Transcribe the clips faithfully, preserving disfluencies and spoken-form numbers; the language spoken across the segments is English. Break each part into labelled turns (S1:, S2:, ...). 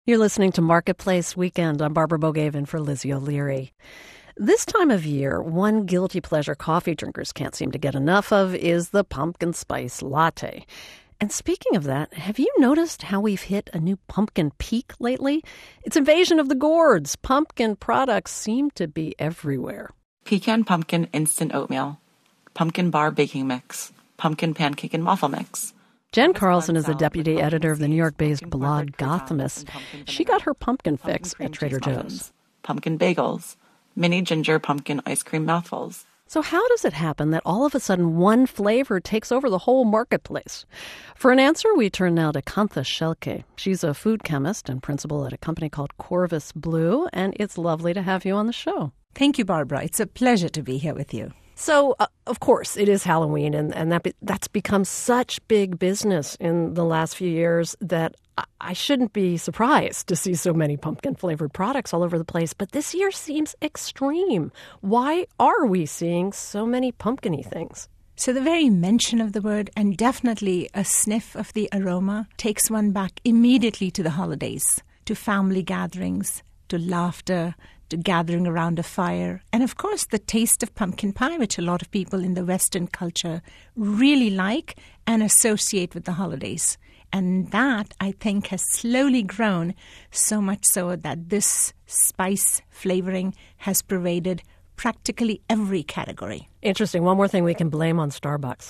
S1: You're listening to Marketplace Weekend. I'm Barbara Bogavan for Lizzie O'Leary. This time of year, one guilty pleasure coffee drinkers can't seem to get enough of is the pumpkin spice latte. And speaking of that, have you noticed how we've hit a new pumpkin peak lately? It's invasion of the gourds. Pumpkin products seem to be everywhere.
S2: Pecan pumpkin instant oatmeal, pumpkin bar baking mix, pumpkin pancake and waffle mix.
S1: Jen Carlson is the deputy editor of the New York-based blog Gothamist. She got her pumpkin fix at Trader Joe's.
S2: Pumpkin bagels, mini ginger pumpkin ice cream mouthfuls.
S1: So how does it happen that all of a sudden one flavor takes over the whole marketplace? For an answer, we turn now to Kantha Shelke. She's a food chemist and principal at a company called Corvus Blue, and it's lovely to have you on the show.
S3: Thank you, Barbara. It's a pleasure to be here with you.
S1: So, uh, of course, it is Halloween, and, and that be, that's become such big business in the last few years that I, I shouldn't be surprised to see so many pumpkin-flavored products all over the place. But this year seems extreme. Why are we seeing so many pumpkin-y things?
S3: So the very mention of the word, and definitely a sniff of the aroma, takes one back immediately to the holidays, to family gatherings, to laughter, to gathering around a fire, and of course the taste of pumpkin pie, which a lot of people in the Western culture really like and associate with the holidays. And that, I think, has slowly grown, so much so that this spice flavoring has pervaded practically every category.
S1: Interesting. One more thing we can blame on Starbucks.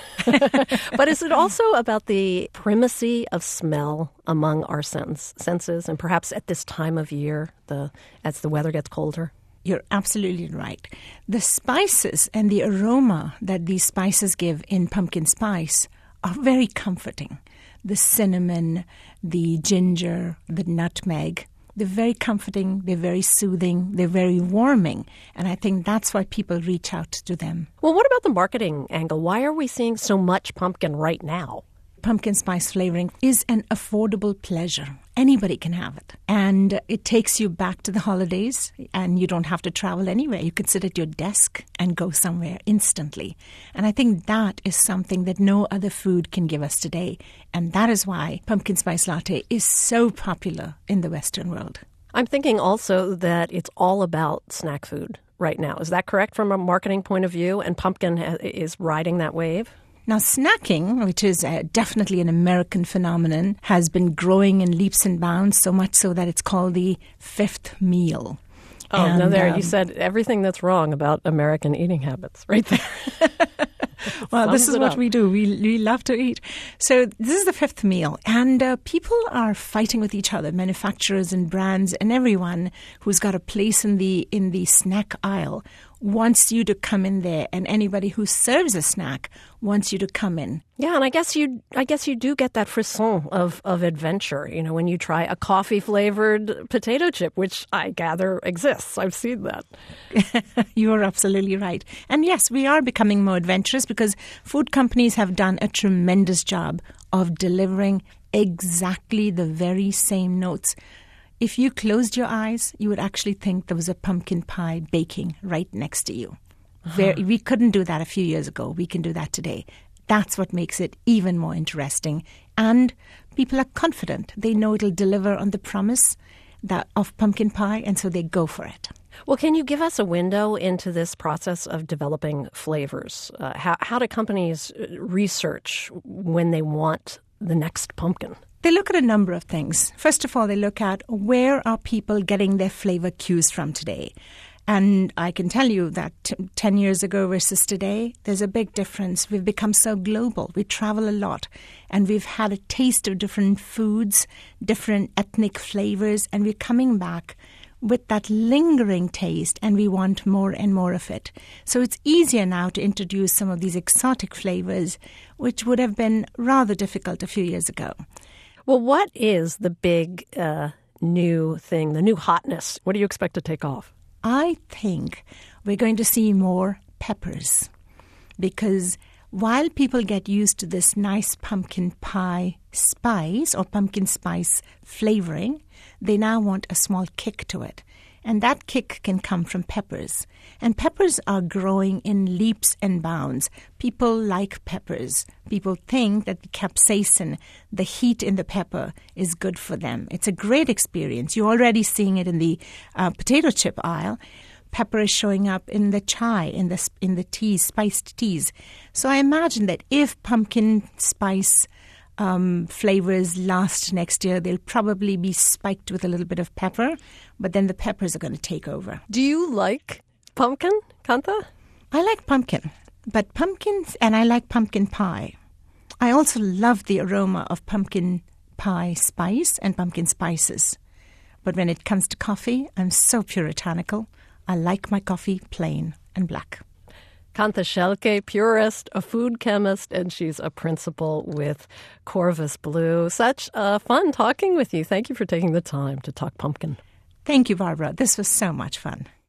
S1: But is it also about the primacy of smell among our sense, senses, and perhaps at this time of year, the as the weather gets colder?
S3: You're absolutely right. The spices and the aroma that these spices give in pumpkin spice are very comforting. The cinnamon, the ginger, the nutmeg. They're very comforting, they're very soothing, they're very warming. And I think that's why people reach out to them.
S1: Well, what about the marketing angle? Why are we seeing so much pumpkin right now?
S3: Pumpkin spice flavoring is an affordable pleasure. Anybody can have it. And it takes you back to the holidays, and you don't have to travel anywhere. You can sit at your desk and go somewhere instantly. And I think that is something that no other food can give us today. And that is why pumpkin spice latte is so popular in the Western world.
S1: I'm thinking also that it's all about snack food right now. Is that correct from a marketing point of view? And pumpkin is riding that wave?
S3: Now, snacking, which is uh, definitely an American phenomenon, has been growing in leaps and bounds, so much so that it's called the fifth meal.
S1: Oh,
S3: and,
S1: no, there,
S3: um,
S1: you said everything that's wrong about American eating habits right there.
S3: Well, this is what
S1: up.
S3: we do. We, we love to eat. So this is the fifth meal. And uh, people are fighting with each other, manufacturers and brands and everyone who's got a place in the in the snack aisle wants you to come in there, and anybody who serves a snack wants you to come in.
S1: Yeah, and I guess you I guess you do get that frisson of, of adventure, you know, when you try a coffee-flavored potato chip, which I gather exists. I've seen that.
S3: You are absolutely right. And yes, we are becoming more adventurous because food companies have done a tremendous job of delivering exactly the very same notes. If you closed your eyes, you would actually think there was a pumpkin pie baking right next to you. Very, we couldn't do that a few years ago. We can do that today. That's what makes it even more interesting. And people are confident. They know it'll deliver on the promise that of pumpkin pie, and so they go for it.
S1: Well, can you give us a window into this process of developing flavors? Uh, how, how do companies research when they want the next pumpkin?
S3: They look at a number of things. First of all, they look at where are people getting their flavor cues from today. And I can tell you that t- ten years ago versus today, there's a big difference. We've become so global. We travel a lot, and we've had a taste of different foods, different ethnic flavors, and we're coming back with that lingering taste, and we want more and more of it. So it's easier now to introduce some of these exotic flavors, which would have been rather difficult a few years ago.
S1: Well, what is the big uh, new thing, the new hotness? What do you expect to take off?
S3: I think we're going to see more peppers, because while people get used to this nice pumpkin pie spice or pumpkin spice flavoring, they now want a small kick to it. And that kick can come from peppers. And peppers are growing in leaps and bounds. People like peppers. People think that the capsaicin, the heat in the pepper, is good for them. It's a great experience. You're already seeing it in the uh, potato chip aisle. Pepper is showing up in the chai, in the in the teas, spiced teas. So I imagine that if pumpkin spice Um, flavors last next year, they'll probably be spiked with a little bit of pepper, but then the peppers are going to take over.
S1: Do you like pumpkin, Kantha?
S3: I like pumpkin, but pumpkins, and I like pumpkin pie. I also love the aroma of pumpkin pie spice and pumpkin spices. But when it comes to coffee, I'm so puritanical. I like my coffee plain and black.
S1: Kantha Shelke, purist, a food chemist, and she's a principal with Corvus Blue. Such uh, fun talking with you. Thank you for taking the time to talk pumpkin.
S3: Thank you, Barbara. This was so much fun.